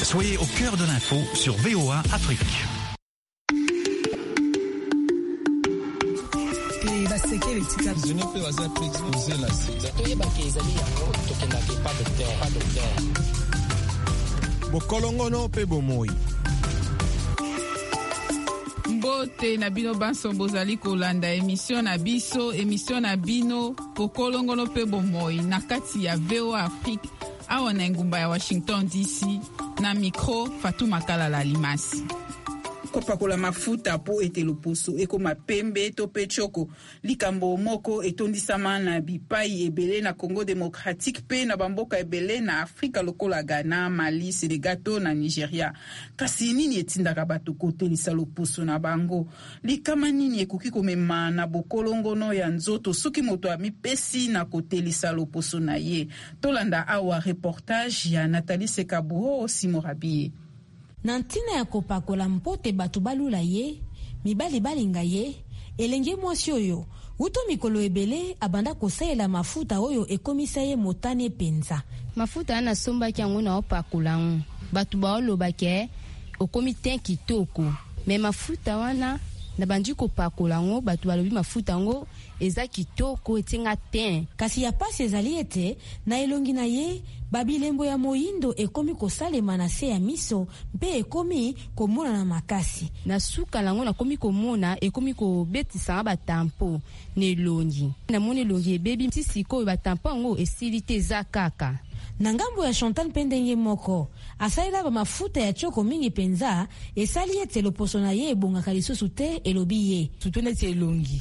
Soyez au cœur de l'info sur VOA Afrique. Bokolongono pe bomoi. Mbote na bino banso bozali kolanda émission na bino bokolongono pe bomoi na kati ya VOA Afrique awa na ngumba ya Washington DC na micro Fatou Makala Limasi. Kopakola mafuta po ete loposo ekoma pembe to pe choko likambo moko etondisama na bipai ebele na Congo Démocratique pe na bamboka ebele na Afrika lokola Ghana, Mali, Senegal na Nigeria. Kasi nini etindaka bato kotelisa loposo na bango? Likama nini ekoki komema na bokolongono ya nzoto soki moto amipesi na kotelisa loposo na ye? Tolanda awa reportage ya Nathalie Sekabuho Simorabie. Na ntina ya kopakola mpote batu balula ye, mibali balinga ye, elenge mwasi oyo, uto mikolo ebele abanda kosaela mafuta oyo ekomisa ye motane penza. Mafuta ana somba kiangu na opakola ngu. Batu baolo bake, okomi ten kitoko. Me mafuta wana, na bandi kopakola ngu, batu balobi mafuta ngu, eza kitoko etinga ten. Kasi ya pasi ezali ete, na elongi na ye, babilembo ya moyindo ekomi kosalema na se ya miso mpe ekomi komona na makasi. Na suka lango na komi komona ekomi kobetisa ba tampo ne longi. Na moni longi ebebi sisiko ba tampo ngo esilite za kaka. Na ngambo ya Chantal Pendenge moko, asaila ba mafuta ya choko mingi penza, esali ete loposo na ye ebongaka lisusu te elobi ye. Tutune te longi.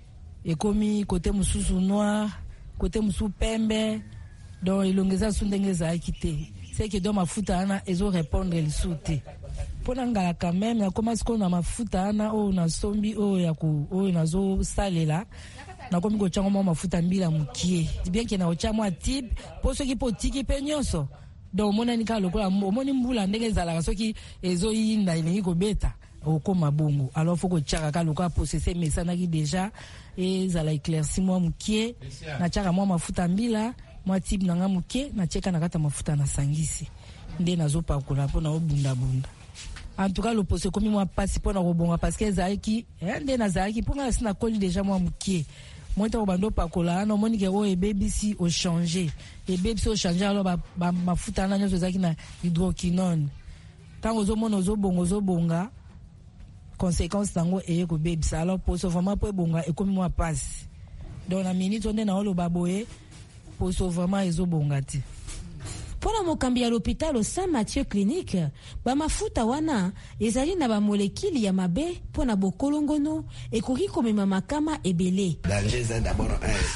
Ekomi kote mususu noir, kote musu pembe. Donc ilongeza sundengeza akite. C'est que dans mafuta ana ezo répondre lisute. Pona ngala quand même ya commence ko na mafuta ana o na sombi o ya ku o nazo salela. Na komi ko chango mafuta mbila mukie. Bien que na ochamwa type poso ki potiki penyoso. Donc mona nika lokola omoni mbula ndengeza la soki ezo yinda ile ko beta. Okoma bongo. Alors faut ko chaka ka lokola possesser mesana ki déjà et za la éclaircissement mukie na chaka mo mafuta mbila. Moi type nanga muke na cheka na kata mafuta na sangisi nde nazopa kola pona obunda bunda. En tout cas le pose komi moi passe pona robonga parce que zaiki nde na zaiki pona sina koli déjà moi muke moi to bando pa kola na moni ke o e baby si o changer e baby si o changer alors ba mafuta na nyoso zaki na hydroquinone tango zo mono zo bonga conséquence tango e ko baby ça alors pose vraiment po bonga e komi moi passe donc na minute onde na olo baboye poso vraiment ezobongati. Pona mokambi ya l'hôpital Saint-Mathieu Clinique, ba mafuta wana ezali na ba molekili ya mabe pona bokolongono ekoki komema makama ebele. Danger c'est d'abord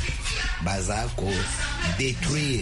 bazako détruire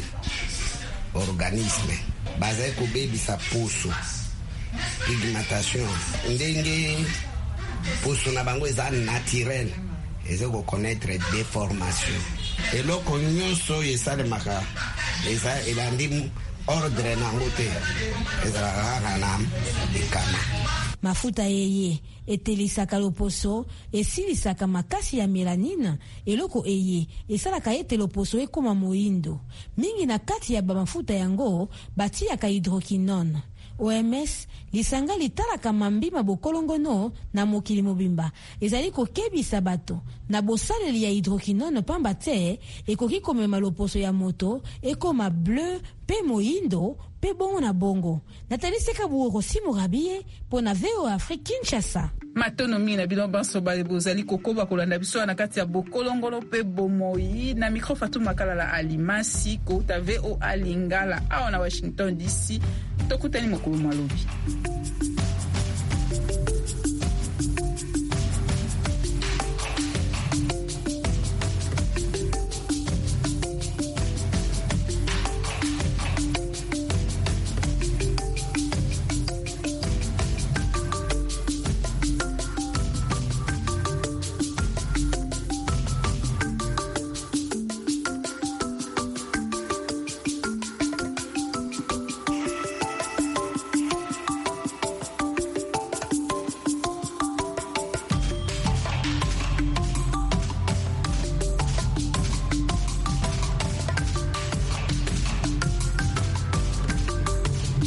organisme. Bazako baby sa poso. Pigmentation. Ndenge poso na bango eza naturel. Eza ko connaître déformation. Et là, quand nous sommes ça le maca, et ça, il a dit ordre na ngote, et ça a nam de kama. Mafuta yeye etelisaka loposo esilisaka makasi ya melanine eloko eye esalaka ete loposo ekoma moyindo mingi na kati ya mafuta yango batiaka hydroquinone. OMS lisanga litalaka mambima bokolongono na mokili mobimba ezali kokebisa bato na bosaleli ya hydroquinone pamba te ekoki komema loposo ya moto ekoma bleu pe moyindo pe bongo na bongo. Nathalie Sekabuho Simorabie pona VOA Afrique Kinshasa. Matono mingi na bino banso bozali kokoba kolanda biso na kati ya bokolongolo pe bomoi na micro Fatou Makala Alimasi ko ta VOA Lingala awa na Washington DC. Tokutani mokolo malobi.